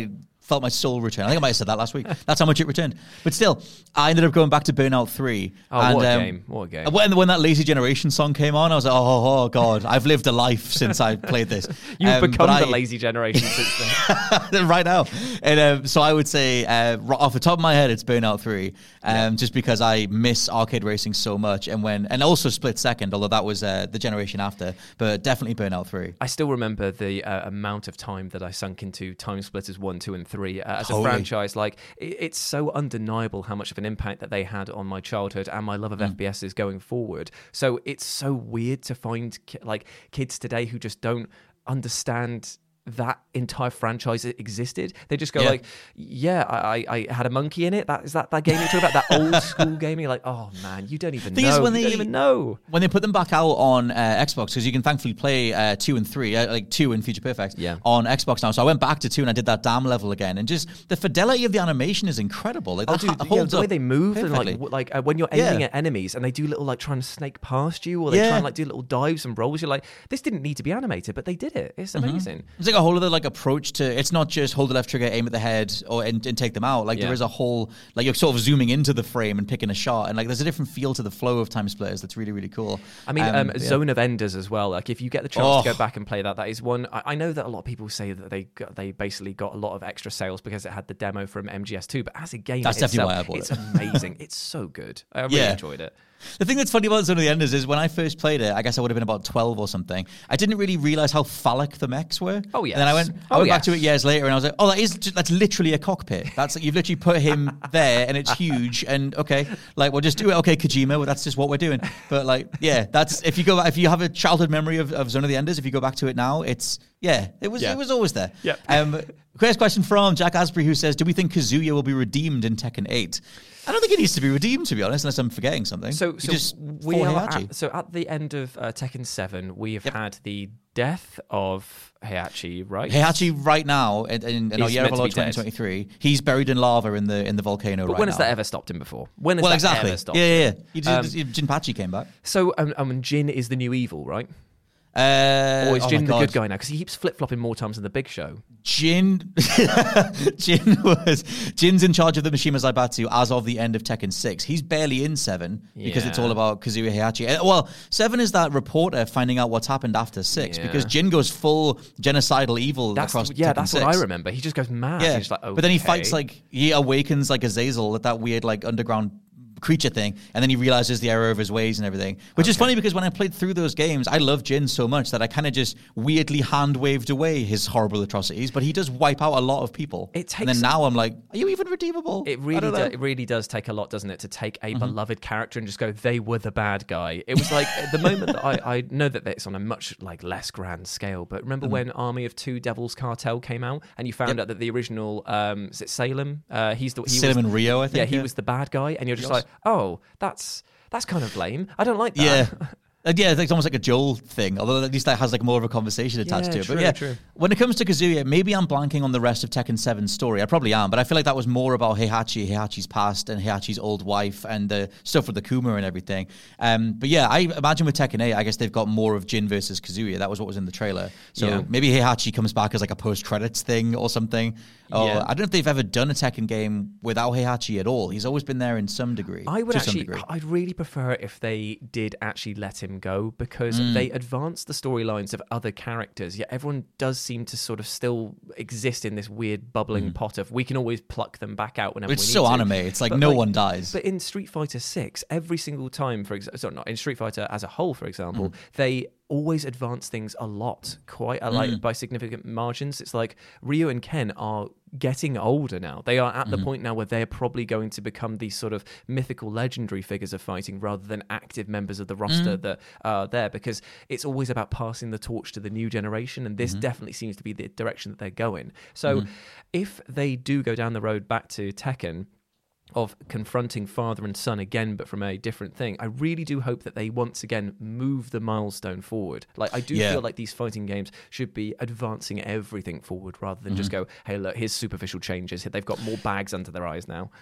felt my soul return. I think I might have said that last week. That's how much it returned. But still, I ended up going back to Burnout three. Oh, and, what a um, game. What a game. When, when that Lazy Generation song came on, I was like, oh, oh, oh God, I've lived a life since I played this. You've Um, become but the I- Lazy Generation since then. right now. And um, so I would say, uh, ro- off the top of my head, it's Burnout three, um, yeah. just because I miss arcade racing so much. And when and also Split Second, although that was uh, the generation after, but definitely Burnout three. I still remember the uh, amount of time that I sunk into Time Splitters one, two, and three. Uh, as Holy. a franchise, like, it, it's so undeniable how much of an impact that they had on my childhood and my love of Mm. F P Ss going forward. So it's so weird to find ki- like kids today who just don't understand that entire franchise existed. They just go Yeah. like, yeah, I, I I had a monkey in it. That is that that game you're talking about, that old school game. You're like, oh man, you don't even Thing know. is, when you they- don't even know. When they put them back out on uh, Xbox, because you can thankfully play uh, two and three, uh, like two in Future Perfect, Yeah. on Xbox now. So I went back to two and I did that dam level again, and just the fidelity of the animation is incredible. Like Oh, that dude, ha- yeah, holds the way up they move and like perfectly. w- like uh, when you're aiming Yeah. at enemies and they do little like trying to snake past you, or they Yeah. try and like do little dives and rolls. You're like, this didn't need to be animated, but they did it. It's amazing. It's like a whole other like approach to. It's not just hold the left trigger, aim at the head, or and, and take them out. Like Yeah. there is a whole like you're sort of zooming into the frame and picking a shot, and like there's a different feel to the flow of Time Splitters that's really really cool. I mean, um, Um, yeah. Zone of Enders as well. Like, if you get the chance Oh. to go back and play that, that is one. I, I know that a lot of people say that they got, they basically got a lot of extra sales because it had the demo from M G S two. But as a game, That's itself, definitely why I bought it's it. amazing. It's so good. I really Yeah. enjoyed it. The thing that's funny about Zone of the Enders is when I first played it, I guess I would have been about twelve or something. I didn't really realize how phallic the mechs were. Oh, And then I yes. went, I Oh, went back to yes. it years later, and I was like, oh, that is ju- that's literally a cockpit. That's you've literally put him there, and it's huge. And okay, like we'll just do it. Okay, Kojima, well, that's just what we're doing. But like, yeah, that's if you go back, if you have a childhood memory of, of Zone of the Enders, if you go back to it now, it's yeah, it was Yeah. it was always there. Yep. Um, first question from Jack Asprey, who says, do we think Kazuya will be redeemed in Tekken eight? I don't think it needs to be redeemed, to be honest, unless I'm forgetting something. So, You so just we for are Heihachi. at, so at the end of uh, Tekken seven, we have Yep. had the death of Heihachi, right? Heihachi right now in, in, in our He's year meant of to our be dead. twenty twenty-three, he's buried in lava in the in the volcano But right when now. has that ever stopped him before? When has well, that exactly. ever stopped Yeah, him? yeah, yeah. He did, Um, Jinpachi came back. So, um, um, Jin is the new evil, right? Uh, Or is oh Jin my the God. good guy now? Because he keeps flip flopping more times than the Big Show. Jin, Jin was Jin's in charge of the Mishima Zaibatsu as of the end of Tekken six. He's barely in seven because it's Yeah. all about Kazuya Heihachi. Uh, Well, seven is that reporter finding out what's happened after six Yeah. because Jin goes full genocidal evil That's across. yeah, Tekken that's six. what I remember. He just goes mad. Yeah, He's like, okay. but then he fights like he awakens like Azazel at that weird like underground creature thing, and then he realizes the error of his ways and everything. Which is funny because when I played through those games, I love Jin so much that I kind of just weirdly hand waved away his horrible atrocities. But he does wipe out a lot of people. It takes- and then now I'm like, are you even redeemable? It I really, don't do, know. it really does take a lot, doesn't it, to take a Mm-hmm. beloved character and just go, they were the bad guy. It was like the moment that I, I know that it's on a much like less grand scale, but remember Mm-hmm. when Army of Two Devil's Cartel came out and you found out that the original, um, is it Salem? Uh, he's the he Salem was, and Rio, I think. Yeah, he was the bad guy, and you're just Yes. like, oh, that's that's kind of lame. I don't like that. Yeah. Uh, yeah, it's almost like a Joel thing, although at least that has like more of a conversation attached Yeah, to it. true, but yeah, true. when it comes to Kazuya, maybe I'm blanking on the rest of Tekken seven's story. I probably am, but I feel like that was more about Heihachi, Heihachi's past, and Heihachi's old wife, and the stuff with the Kuma and everything. Um, but yeah, I imagine with Tekken eight, I guess they've got more of Jin versus Kazuya. That was what was in the trailer. So Yeah. maybe Heihachi comes back as like a post-credits thing or something. Or Yeah. I don't know if they've ever done a Tekken game without Heihachi at all. He's always been there in some degree. I would to some actually, degree. I'd really prefer if they did actually let him go because Mm. they advanced the storylines of other characters. Yet everyone does seem to sort of still exist in this weird bubbling pot of we can always pluck them back out whenever Mm. It's we need so to. anime. It's like But no one dies. But in Street Fighter six, every single time, for example, sorry, not in Street Fighter as a whole, for example, Mm. they always advance things a lot, quite a, like Mm. by significant margins. It's like Ryu and Ken are getting older now. They are at the Mm-hmm. point now where they're probably going to become these sort of mythical, legendary figures of fighting rather than active members of the roster Mm. that are there, because it's always about passing the torch to the new generation, and Mm-hmm. this definitely seems to be the direction that they're going. So if they do go down the road back to Tekken, of confronting father and son again, but from a different thing. I really do hope that they once again move the milestone forward. Like, I do yeah. feel like these fighting games should be advancing everything forward rather than mm-hmm. just go, hey, look, here's superficial changes. They've got more bags under their eyes now.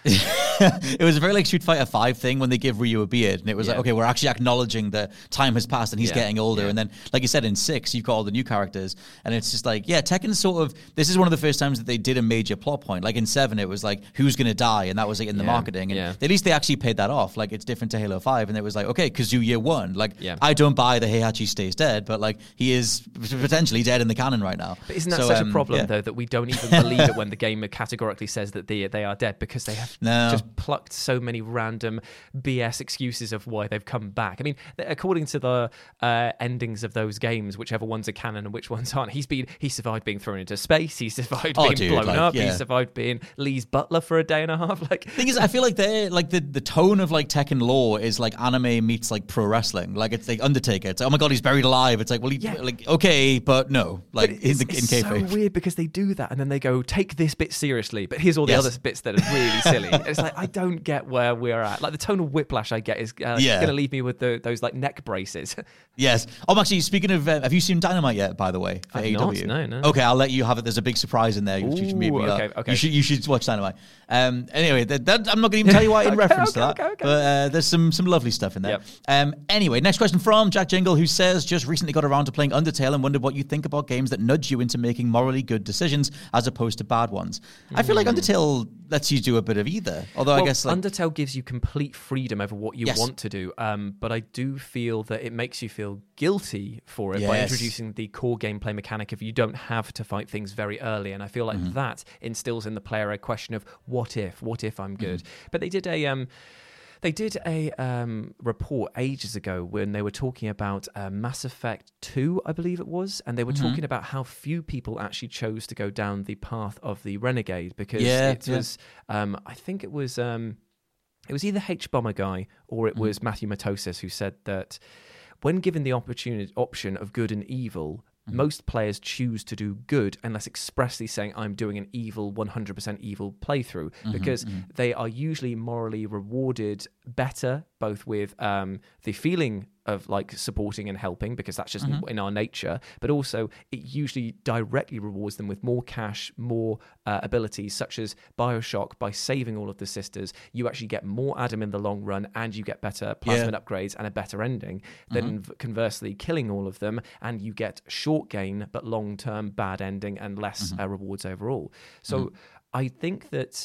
It was a very like Street Fighter five thing when they give Ryu a beard, and it was yeah. like, okay, we're actually acknowledging that time has passed and he's yeah. getting older. Yeah. And then, like you said, in six, you've got all the new characters, and it's just like, yeah, Tekken's sort of, this is one of the first times that they did a major plot point. Like in seven, it was like, who's going to die? And that was like in the yeah. marketing. And yeah. at least they actually paid that off. Like, it's different to Halo five. And it was like, okay, Kazuya won. Like, yeah. I don't buy the Heihachi stays dead, but like, he is potentially dead in the canon right now. But isn't that so, such um, a problem, yeah. though, that we don't even believe it when the game categorically says that they, they are dead, because they have no. just plucked so many random B S excuses of why they've come back. I mean, according to the uh, endings of those games, whichever ones are canon and which ones aren't, he's been he survived being thrown into space, he survived oh, being dude, blown like, up, yeah. he survived being Lee's butler for a day and a half. Like, thing is, I feel like they like the, the tone of like Tekken lore is like anime meets like pro wrestling. Like, it's like Undertaker. It's like, oh my god, he's buried alive. It's like, well, he, yeah. like okay, but no, like but it's, in, the, in it's kayfabe. so weird because they do that and then they go, take this bit seriously, but here's all the yes. other bits that are really silly. It's like, I don't get where we're at. Like, the tonal whiplash I get is uh, yeah. going to leave me with the, those like neck braces. Yes. Oh, actually, speaking of, uh, have you seen Dynamite yet? By the way, for I've A E W. Not, no, no. Okay, I'll let you have it. There's a big surprise in there. Ooh, you, maybe, uh, okay, okay. You should you should watch Dynamite. Um, anyway, that, that, I'm not going to even tell you why in okay, reference okay, to that. okay, okay. But uh, there's some some lovely stuff in there. Yep. Um, anyway, next question from Jack Jingle, who says, just recently got around to playing Undertale and wondered what you think about games that nudge you into making morally good decisions as opposed to bad ones. Mm. I feel like Undertale lets you do a bit of either. Although well, I guess like, Undertale gives you complete freedom over what you yes. want to do. Um, but I do feel that it makes you feel guilty for it yes. by introducing the core gameplay mechanic if you don't have to fight things very early. And I feel like mm-hmm. that instills in the player a question of what if, what if I'm good? Mm-hmm. But they did a... Um, They did a um, report ages ago when they were talking about uh, Mass Effect two, I believe it was, and they were mm-hmm. talking about how few people actually chose to go down the path of the Renegade because yeah, it yeah. was, um, I think it was, um, it was either H-Bomber Guy or it mm-hmm. was Matthew Matosis who said that when given the opportunity option of good and evil, mm-hmm. most players choose to do good unless expressly saying I'm doing an evil, one hundred percent evil playthrough mm-hmm, because mm-hmm. they are usually morally rewarded better, both with um, the feeling of like supporting and helping because that's just mm-hmm. in our nature, but also it usually directly rewards them with more cash, more uh, abilities, such as BioShock. By saving all of the sisters, you actually get more Adam in the long run and you get better plasmid yeah. upgrades and a better ending than mm-hmm. conversely killing all of them and you get short gain but long-term bad ending and less mm-hmm. uh, rewards overall. So mm-hmm. I think that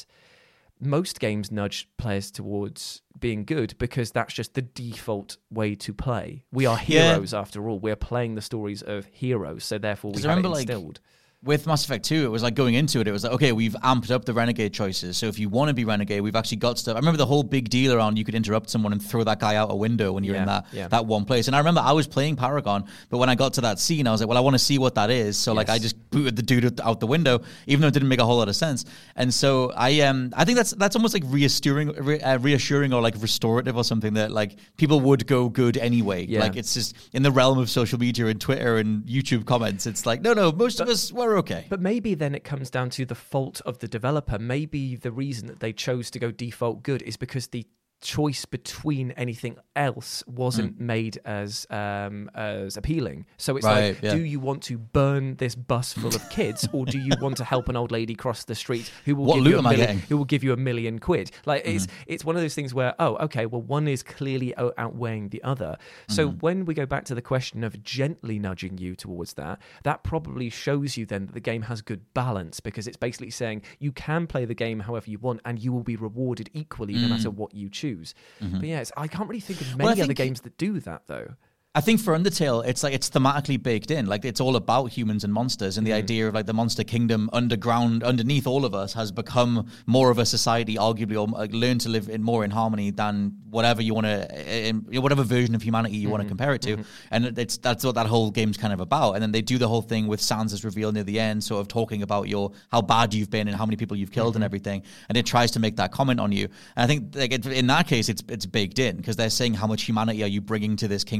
most games nudge players towards being good because that's just the default way to play. We are heroes yeah. after all. We're playing the stories of heroes, so therefore we have it instilled. Like, with Mass Effect two, it was like going into it, it was like, okay, we've amped up the Renegade choices. So if you want to be Renegade, we've actually got stuff. I remember the whole big deal around you could interrupt someone and throw that guy out a window when you're yeah, in that yeah. that one place. And I remember I was playing Paragon, but when I got to that scene, I was like, well, I want to see what that is. So yes. like I just booted the dude out the window, even though it didn't make a whole lot of sense. And so I um I think that's that's almost like reassuring, re- uh, reassuring or like restorative or something that like people would go good anyway. Yeah. Like it's just in the realm of social media and Twitter and YouTube comments. It's like, no, no, most but, of us were okay. But maybe then it comes down to the fault of the developer. Maybe the reason that they chose to go default good is because the choice between anything else wasn't mm. made as um, as appealing. So it's right, like, yeah. do you want to burn this bus full of kids, or do you want to help an old lady cross the street who will what give loot you a am I million, getting? who will give you a million quid? Like mm. it's it's one of those things where oh okay, well one is clearly outweighing the other. So mm. when we go back to the question of gently nudging you towards that, that probably shows you then that the game has good balance because it's basically saying you can play the game however you want and you will be rewarded equally mm. no matter what you choose. Mm-hmm. But yes, I can't really think of many well, other think, games that do that though. I think for Undertale, it's like it's thematically baked in. Like it's all about humans and monsters, and the mm. idea of like the monster kingdom underground, underneath all of us, has become more of a society, arguably, or like, learn to live in more in harmony than whatever you want to, whatever version of humanity you mm-hmm. want to compare it to. Mm-hmm. And it's that's what that whole game's kind of about. And then they do the whole thing with Sansa's reveal near the end, sort of talking about your how bad you've been and how many people you've killed mm-hmm. and everything. And it tries to make that comment on you. And I think like it, in that case, it's it's baked in because they're saying how much humanity are you bringing to this kingdom as you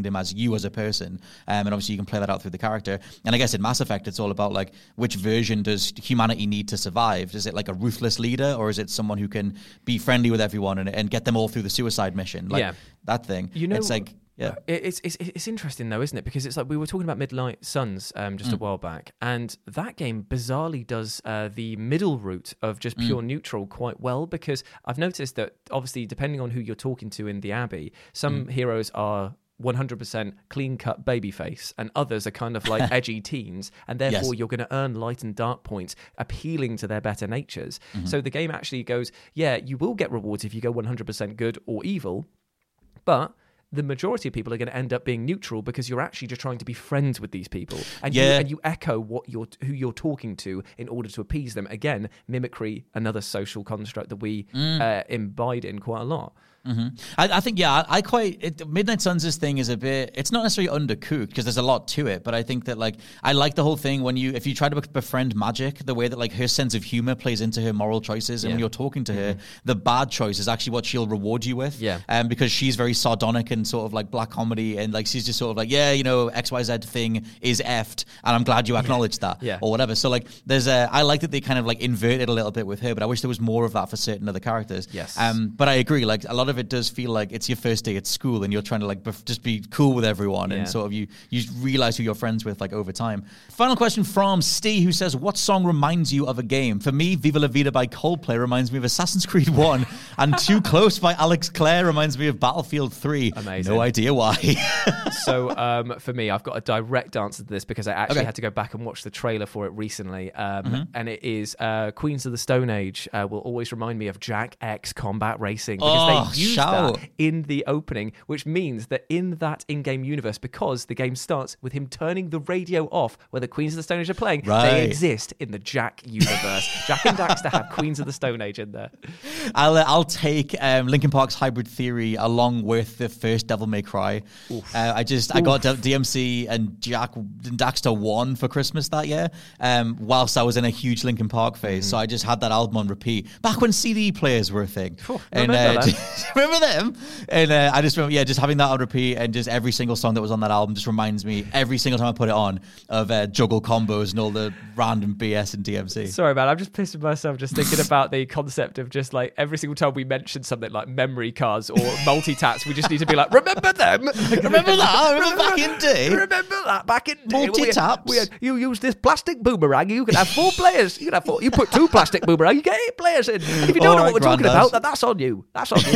you as a person. Um, and obviously you can play that out through the character. And I guess in Mass Effect, it's all about like which version does humanity need to survive? Is it like a ruthless leader, or is it someone who can be friendly with everyone and, and get them all through the suicide mission? Like yeah. that thing. You know, it's like, yeah, it's, it's it's interesting though, isn't it? Because it's like we were talking about Midnight Suns um, just mm. a while back, and that game bizarrely does uh, the middle route of just pure mm. neutral quite well. Because I've noticed that obviously, depending on who you're talking to in the Abbey, some mm. heroes are one hundred percent clean-cut babyface, and others are kind of like edgy teens, and therefore yes. you're going to earn light and dark points appealing to their better natures. Mm-hmm. So the game actually goes, yeah, you will get rewards if you go one hundred percent good or evil, but the majority of people are going to end up being neutral because you're actually just trying to be friends with these people, and yeah. you and you echo what you're who you're talking to in order to appease them. Again, mimicry, another social construct that we mm. uh, imbibe in quite a lot. Mm-hmm. I, I think, yeah, I, I quite... It, Midnight Suns' thing is a bit... It's not necessarily undercooked because there's a lot to it, but I think that, like, I like the whole thing when you... If you try to befriend Magic, the way that, like, her sense of humor plays into her moral choices, and yeah. when you're talking to her, mm-hmm. the bad choice is actually what she'll reward you with. Yeah. Um, because she's very sardonic and sort of, like, black comedy, and, like, she's just sort of like, yeah, you know, X Y Z thing is effed, and I'm glad you acknowledged that, yeah. or whatever. So, like, there's a... I like that they kind of, like, inverted a little bit with her, but I wish there was more of that for certain other characters. Yes. Um, but I agree, like, a lot of it does feel like it's your first day at school and you're trying to like bef- just be cool with everyone yeah. and sort of you you realize who you're friends with like over time. Final question from Steve, who says, what song reminds you of a game? For me, Viva La Vida by Coldplay reminds me of Assassin's Creed one, and Too Close by Alex Clare reminds me of Battlefield three. Amazing. No idea why. So um, for me, I've got a direct answer to this because I actually okay. had to go back and watch the trailer for it recently, um, mm-hmm. and it is uh, Queens of the Stone Age uh, will always remind me of Jack X Combat Racing, because oh, they use shout. that in the opening, which means that in that in-game universe, because the game starts with him turning the radio off where the Queens of the Stone Age are playing, right. they exist in the Jack universe. Jack and Daxter have Queens of the Stone Age in there. I'll uh, I'll take um, Linkin Park's Hybrid Theory along with the first Devil May Cry. Uh, I just Oof. I got D M C and Jack and Daxter one for Christmas that year, um, whilst I was in a huge Linkin Park phase. Mm. So I just had that album on repeat back when C D players were a thing. Oh, and remember, uh, just, remember them? And uh, I just remember, yeah, just having that on repeat, and just every single song that was on that album just reminds me every single time I put it on of uh, juggle combos and all the random B S and D M C. Sorry, man, I'm just pissing myself just thinking about the concept of just like every single time we mention something like memory cards or multi-tats, we just need to be like, remember them? Remember that? Remember back in day? Remember that back in day? Multi-taps? We had, you use this plastic boomerang, you can have four players. You can have four. You put two plastic boomerang, you get eight players in. And if you don't all know right, what we're Grandad. talking about, then that's on you. That's on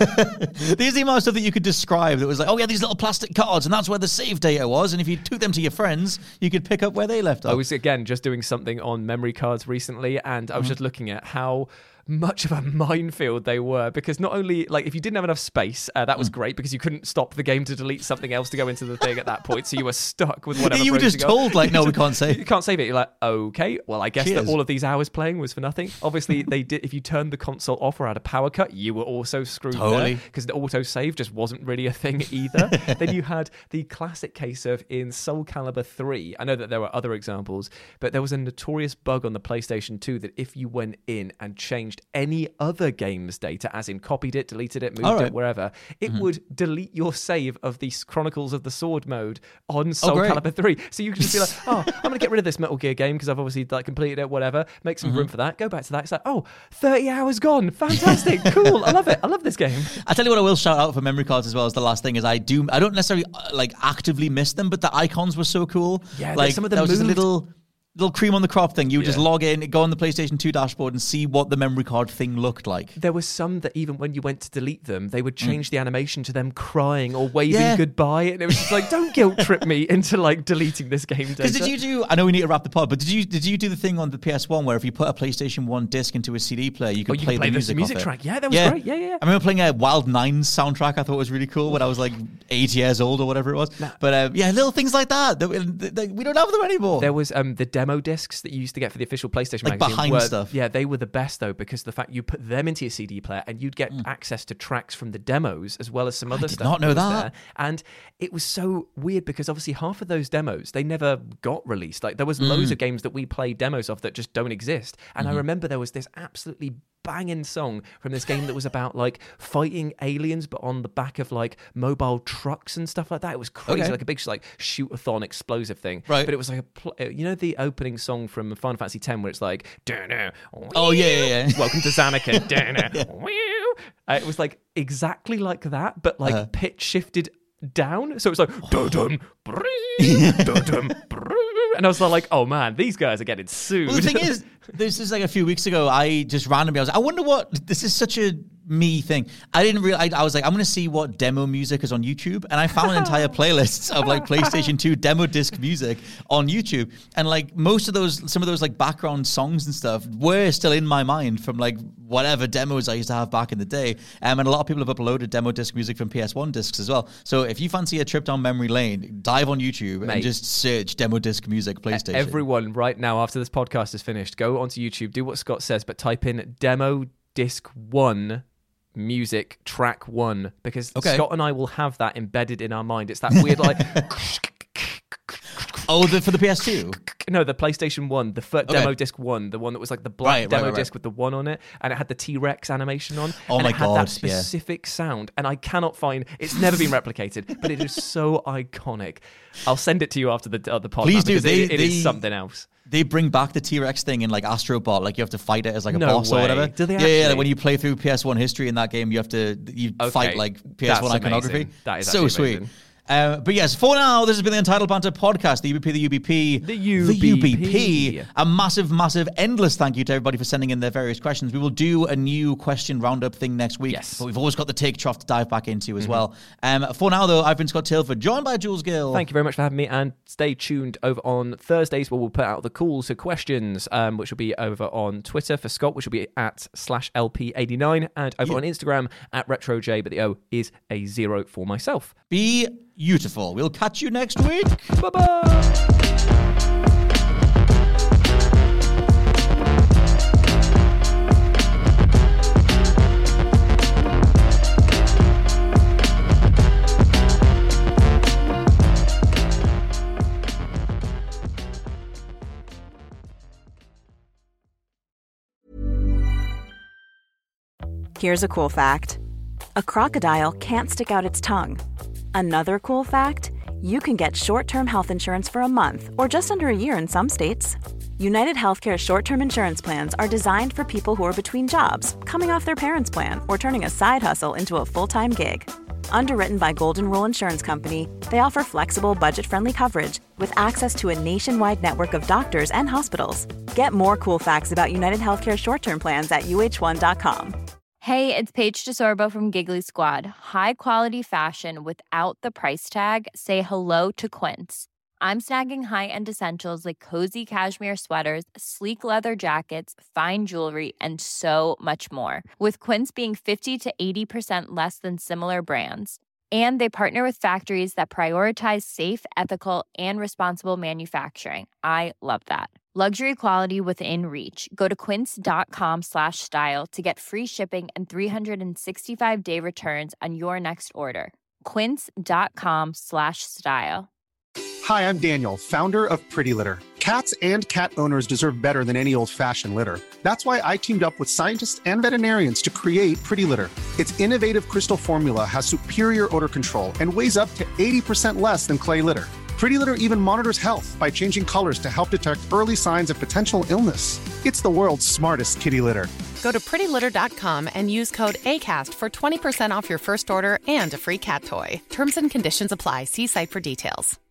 you. These are the amount of stuff that you could describe that was like, oh yeah, these little plastic cards, and that's where the save data was, and if you took them to your friends, you could pick up where they left off. I was, again, just doing something on memory cards recently, and I was mm-hmm. just looking at how much of a minefield they were, because not only, like, if you didn't have enough space, uh, that was mm. great, because you couldn't stop the game to delete something else to go into the thing at that point, so you were stuck with whatever. You were just told, like, no, we can't save. You can't save it. You're like, okay, well, I guess Cheers. that all of these hours playing was for nothing. Obviously, they did. If you turned the console off or had a power cut, you were also screwed totally. because the auto save just wasn't really a thing either. Then you had the classic case of in Soul Calibur three. I know that there were other examples, but there was a notorious bug on the PlayStation two that if you went in and changed any other game's data, as in copied it, deleted it, moved right. it, wherever, it mm-hmm. would delete your save of the Chronicles of the Sword mode on Soul oh, Calibur three. So you could just be like, oh, I'm going to get rid of this Metal Gear game because I've obviously like completed it, whatever, make some mm-hmm. room for that, go back to that. It's like, oh, thirty hours gone. Fantastic. Cool. I love it. I love this game. I tell you what, I will shout out for memory cards as well as the last thing is I do, I don't necessarily uh, like actively miss them, but the icons were so cool. Yeah, like some of them that was just a moved. little... little cream on the crop thing. You would yeah. just log in, go on the PlayStation two dashboard and see what the memory card thing looked like. There was some that even when you went to delete them, they would change mm. the animation to them crying or waving yeah. goodbye. And it was just like, don't guilt trip me into like deleting this game data. Because did you do, I know we need to wrap the pod, but did you did you do the thing on the P S one where if you put a PlayStation one disc into a C D player, you could, oh, you play, could play the music, music off track? It? Yeah, that was yeah. great. Yeah, yeah. I remember playing a Wild Nines soundtrack. I thought was really cool when I was like eight years old or whatever it was. Nah. But um, yeah, little things like that. That we, that we don't have them anymore. There was um, the demo discs that you used to get for the official PlayStation like magazine. behind were, stuff. Yeah, they were the best though, because the fact you put them into your C D player and you'd get mm. access to tracks from the demos as well as some other I did stuff. not know that. that. There. And it was so weird because obviously half of those demos, they never got released. Like there was mm. loads of games that we played demos of that just don't exist. And mm-hmm. I remember there was this absolutely banging song from this game that was about like fighting aliens, but on the back of like mobile trucks and stuff like that. It was crazy, okay. like a big like shoot-a-thon explosive thing. Right. But it was like a pl- you know the opening song from Final Fantasy X where it's like, oh yeah, yeah, yeah. welcome to Zanarkand. yeah. uh, it was like exactly like that, but like uh-huh. pitch shifted down, so it's like dum dum and I was like, oh man, these guys are getting sued. Well, the thing is, this is like a few weeks ago, I just randomly I was like, I wonder what this is such a me thing. I didn't realize, I was like, I'm going to see what demo music is on YouTube. And I found entire playlists of like PlayStation two demo disc music on YouTube. And like most of those, some of those like background songs and stuff were still in my mind from like whatever demos I used to have back in the day. Um, and a lot of people have uploaded demo disc music from P S one discs as well. So if you fancy a trip down memory lane, dive on YouTube Mate, and just search demo disc music PlayStation. Everyone right now, after this podcast is finished, go onto YouTube, do what Scott says, but type in demo disc one music track one, because okay. Scott and I will have that embedded in our mind. It's that weird like oh the for the P S two no the PlayStation one, the f- okay. demo disc one, the one that was like the black right, demo right, right, disc right. with the one on it, and it had the T-Rex animation on. Oh and my it had god that specific yeah. sound, and I cannot find it's never been replicated, but it is so iconic. I'll send it to you after the uh, the podcast. Please do. They, it, it they, is something else. They bring back the T-Rex thing in like Astro Bot, like you have to fight it as like a no boss way. or whatever. Do they yeah, actually? yeah, like when you play through P S one history in that game, you have to you okay. fight like P S one That's iconography. Amazing. That is so sweet. Amazing. Uh, but yes, for now, this has been the Entitled Banter podcast, the U B P, the U B P, the U B P. The U B P. A massive, massive, endless thank you to everybody for sending in their various questions. We will do a new question roundup thing next week, yes. but we've always got the Take Trough to dive back into as mm-hmm. well. Um, for now, though, I've been Scott Tilford, joined by Jules Gill. Thank you very much for having me, and stay tuned over on Thursdays where we'll put out the calls to questions, um, which will be over on Twitter for Scott, which will be at slash L P eighty-nine, and over yeah. on Instagram at RetroJ, but the O is a zero for myself. Be beautiful. We'll catch you next week. Bye-bye. Here's a cool fact. A crocodile can't stick out its tongue. Another cool fact, you can get short-term health insurance for a month or just under a year in some states. United Healthcare short-term insurance plans are designed for people who are between jobs, coming off their parents' plan, or turning a side hustle into a full-time gig. Underwritten by Golden Rule Insurance Company, they offer flexible, budget-friendly coverage with access to a nationwide network of doctors and hospitals. Get more cool facts about United Healthcare short-term plans at U H one dot com. Hey, it's Paige DeSorbo from Giggly Squad. High quality fashion without the price tag. Say hello to Quince. I'm snagging high-end essentials like cozy cashmere sweaters, sleek leather jackets, fine jewelry, and so much more. With Quince being fifty to eighty percent less than similar brands. And they partner with factories that prioritize safe, ethical, and responsible manufacturing. I love that. Luxury quality within reach. Go to quince.com slash style to get free shipping and three sixty-five day returns on your next order. Quince.com slash style. Hi, I'm Daniel, founder of Pretty Litter. Cats and cat owners deserve better than any old-fashioned litter. That's why I teamed up with scientists and veterinarians to create Pretty Litter. Its innovative crystal formula has superior odor control and weighs up to eighty percent less than clay litter. Pretty Litter even monitors health by changing colors to help detect early signs of potential illness. It's the world's smartest kitty litter. Go to pretty litter dot com and use code ACAST for twenty percent off your first order and a free cat toy. Terms and conditions apply. See site for details.